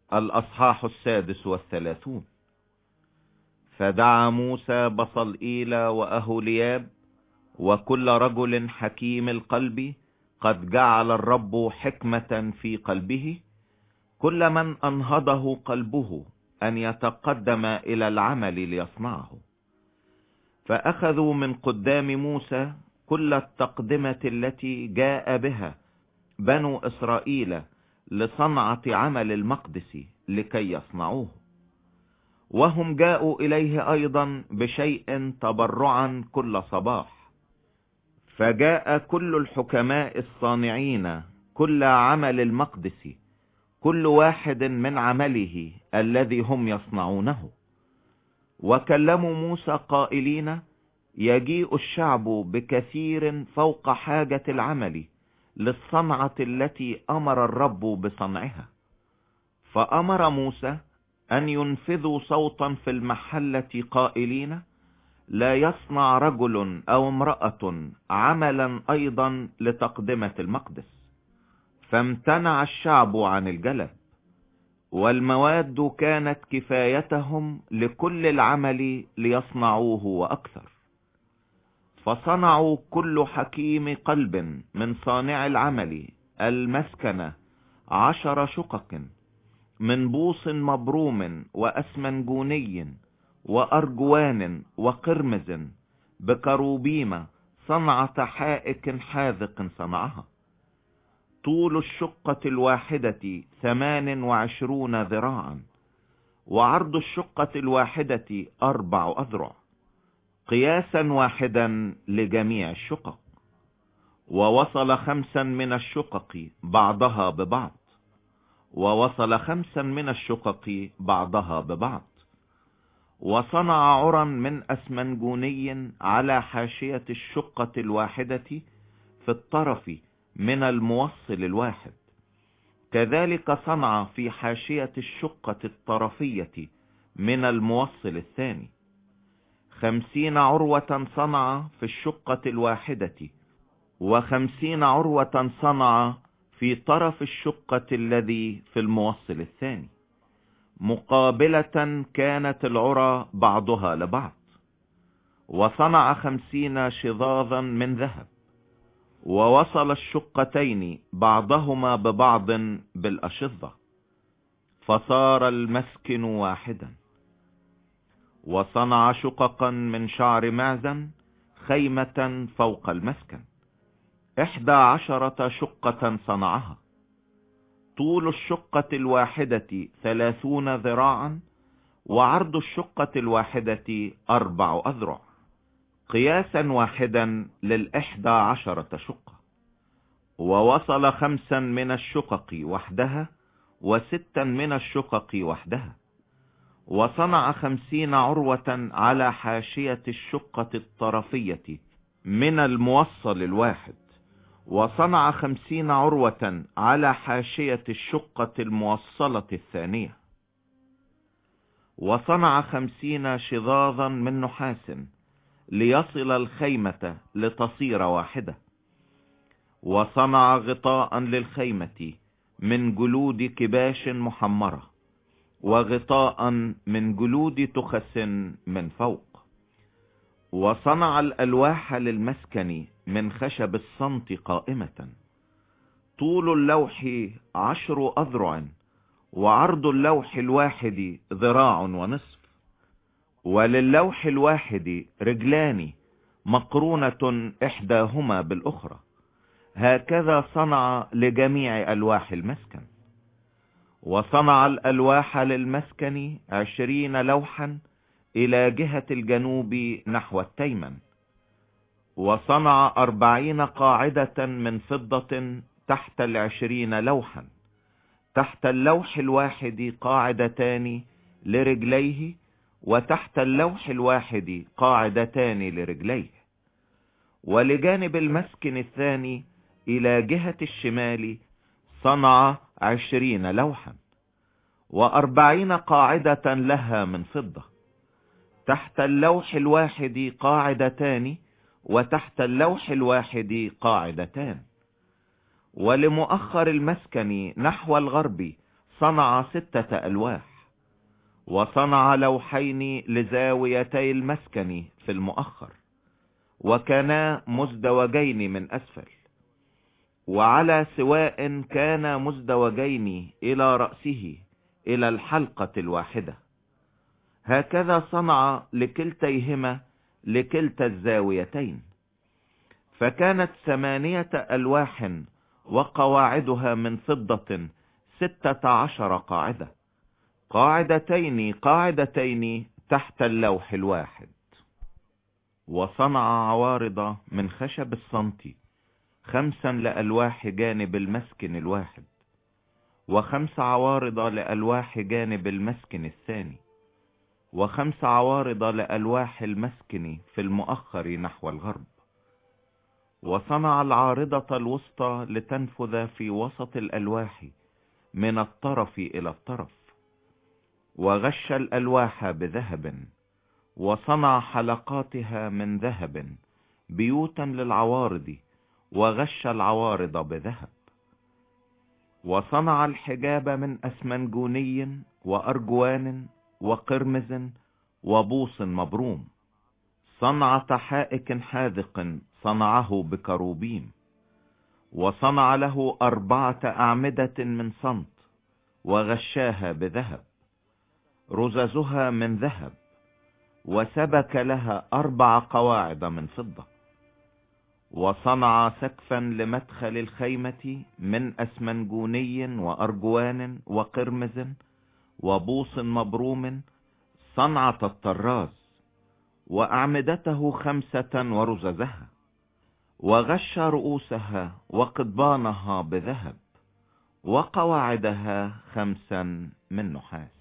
الأصحاح 36. فدعا موسى بصلئيل وأهولياب وكل رجل حكيم القلب قد جعل الرب حكمة في قلبه، كل من أنهضه قلبه أن يتقدم إلى العمل ليصنعه. فأخذوا من قدام موسى كل التقدمة التي جاء بها بنو إسرائيل لصنعة عمل المقدس لكي يصنعوه، وهم جاءوا إليه أيضا بشيء تبرعا كل صباح. فجاء كل الحكماء الصانعين كل عمل المقدس، كل واحد من عمله الذي هم يصنعونه، وكلموا موسى قائلين: يجيء الشعب بكثير فوق حاجة العمل للصنعة التي أمر الرب بصنعها. فأمر موسى أن ينفذوا صوتا في المحلة قائلين: لا يصنع رجل أو امرأة عملا أيضا لتقدمة المقدس. فامتنع الشعب عن الجلب، والمواد كانت كفايتهم لكل العمل ليصنعوه وأكثر. فصنعوا كل حكيم قلب من صانع العمل المسكنة 10 شقق من بوص مبروم وأسمنجوني وأرجوان وقرمز بكروبيم، صنعة حائك حاذق صنعها. طول الشقة الواحدة 28 ذراعا، وعرض الشقة الواحدة 4 أذرع، قياسا واحدا لجميع الشقق. ووصل 5 من الشقق بعضها ببعض، ووصل 5 من الشقق بعضها ببعض. وصنع عرا من أسمنجوني على حاشية الشقة الواحدة في الطرف من الموصل الواحد، كذلك صنع في حاشية الشقة الطرفية من الموصل الثاني. 50 عروة صنع في الشقة الواحدة، و50 عروة صنع في طرف الشقة الذي في الموصل الثاني، مقابلة كانت العرى بعضها لبعض. وصنع 50 شظاظا من ذهب، ووصل الشقتين بعضهما ببعض بالأشظة، فصار المسكن واحدا. وصنع شققا من شعر معزن خيمة فوق المسكن، 11 شقة صنعها. طول الشقة الواحدة 30 ذراعا، وعرض الشقة الواحدة 4 أذرع، قياسا واحدا ل11 شقة. ووصل 5 من الشقق وحدها، و6 من الشقق وحدها. وصنع 50 عروة على حاشية الشقة الطرفية من الموصل الواحد، وصنع 50 عروة على حاشية الشقة الموصلة الثانية. وصنع 50 شظاظا من نحاس ليصل الخيمة لتصير واحدة. وصنع غطاء للخيمة من جلود كباش محمرة، وغطاء من جلود تخس من فوق. وصنع الألواح للمسكن من خشب الصمت قائمة. طول اللوح 10 أذرع، وعرض اللوح الواحد 1.5 ذراع. وللوح الواحد رجلان مقرونة إحداهما بالأخرى، هكذا صنع لجميع ألواح المسكن. وصنع الألواح للمسكن 20 لوحا إلى جهة الجنوب نحو التيمن. وصنع 40 قاعدة من فضة تحت 20 لوحا، تحت اللوح الواحد قاعدتان لرجليه، وتحت اللوح الواحد قاعدتان لرجليه. ولجانب المسكن الثاني إلى جهة الشمال صنع 20 لوحا، و40 قاعدة لها من فضة، تحت اللوح الواحد قاعدتان، وتحت اللوح الواحد قاعدتان. ولمؤخر المسكن نحو الغرب صنع 6 ألواح. وصنع لوحين لزاويتي المسكن في المؤخر، وكانا مزدوجين من أسفل، وعلى سواء كان مزدوجين إلى رأسه إلى الحلقة الواحدة. هكذا صنع لكلتيهما لكلتا الزاويتين. فكانت 8 ألواح، وقواعدها من فضة 16 قاعدة، قاعدتين تحت اللوح الواحد. وصنع عوارض من خشب الصنطي 5 لألواح جانب المسكن الواحد، و5 عوارض لألواح جانب المسكن الثاني، و5 عوارض لألواح المسكن في المؤخر نحو الغرب. وصنع العارضة الوسطى لتنفذ في وسط الألواح من الطرف إلى الطرف، وغش الألواح بذهب، وصنع حلقاتها من ذهب بيوتا للعوارض، وغش العوارض بذهب. وصنع الحجاب من أسمنجوني وأرجوان وقرمز وبوص مبروم. صنعة حائك حاذق صنعه بكروبيم. وصنع له 4 أعمدة من صنط، وغشاها بذهب، رززها من ذهب، وسبك لها 4 قواعد من فضة. وصنع سقفا لمدخل الخيمة من أسمنجوني وأرجوان وقرمز وبوص مبروم صنعة الطراز، وأعمدته 5 ورززها، وغش رؤوسها وقضبانها بذهب، وقواعدها 5 من نحاس.